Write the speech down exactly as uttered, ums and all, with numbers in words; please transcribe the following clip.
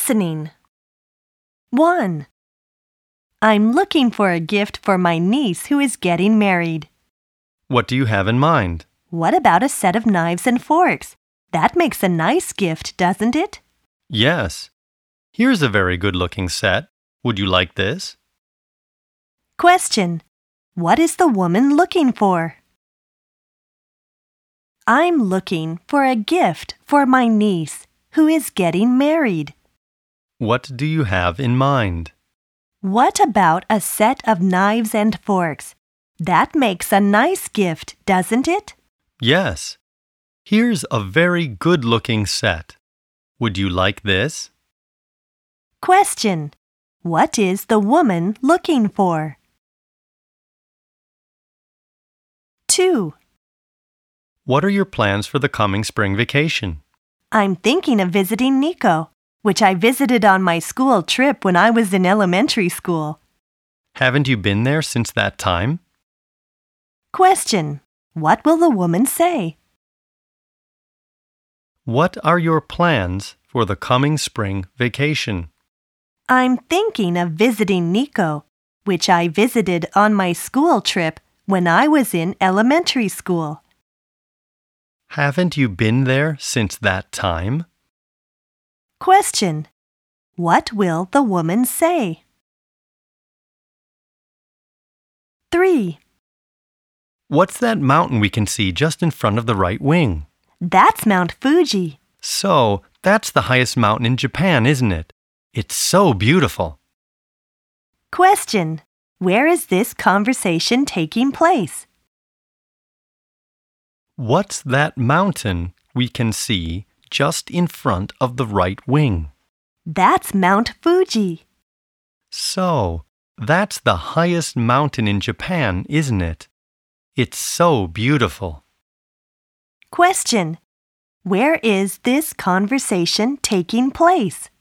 listening. one. I'm looking for a gift for my niece who is getting married. What do you have in mind? What about a set of knives and forks? That makes a nice gift, doesn't it? Yes. Here's a very good-looking set. Would you like this? Question. What is the woman looking for? I'm looking for a gift for my niece who is getting married. What do you have in mind? What about a set of knives and forks? That makes a nice gift, doesn't it? Yes. Here's a very good-looking set. Would you like this? Question. What is the woman looking for? two. What are your plans for the coming spring vacation? I'm thinking of visiting Nico, which I visited on my school trip when I was in elementary school. Haven't you been there since that time? Question. What will the woman say? What are your plans for the coming spring vacation? I'm thinking of visiting Nico, which I visited on my school trip when I was in elementary school. Haven't you been there since that time? Question. What will the woman say? three. What's that mountain we can see just in front of the right wing? That's Mount Fuji. So, that's the highest mountain in Japan, isn't it? It's so beautiful. Question. Where is this conversation taking place? What's that mountain we can see just in front of the right wing? That's Mount Fuji. So, that's the highest mountain in Japan, isn't it? It's so beautiful. Question. Where is this conversation taking place?